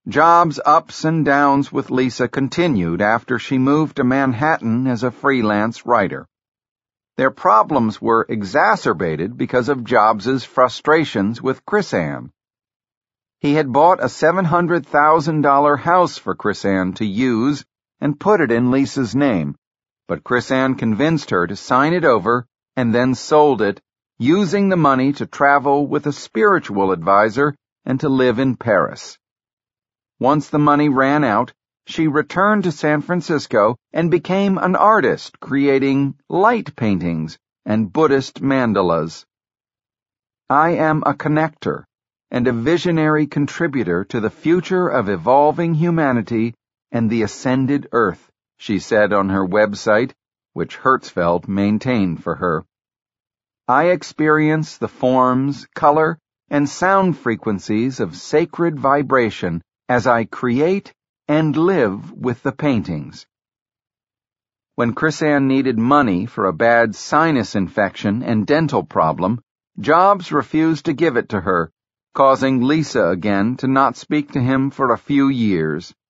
Jobs' ups and downs with Lisa continued after she moved to Manhattan as a freelance writer. Their problems were exacerbated because of Jobs' frustrations with KrisAnne. He had bought a $700,000 house for KrisAnne to use and put it in Lisa's name, but KrisAnne convinced her to sign it over and then sold it, using the money to travel with a spiritual advisor and to live in Paris. Once the money ran out, she returned to San Francisco and became an artist, creating light paintings and Buddhist mandalas. "I am a connector and a visionary contributor to the future of evolving humanity and the ascended earth," she said on her website, which Hertzfeld maintained for her. "I experience the forms, color, and sound frequencies of sacred vibration as I create and live with the paintings." When KrisAnne needed money for a bad sinus infection and dental problem, Jobs refused to give it to her, causing Lisa again to not speak to him for a few years.